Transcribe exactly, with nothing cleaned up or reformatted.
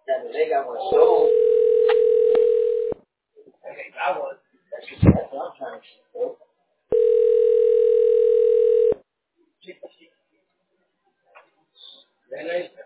And they got one sold. Okay, I was. That's what I'm trying to say.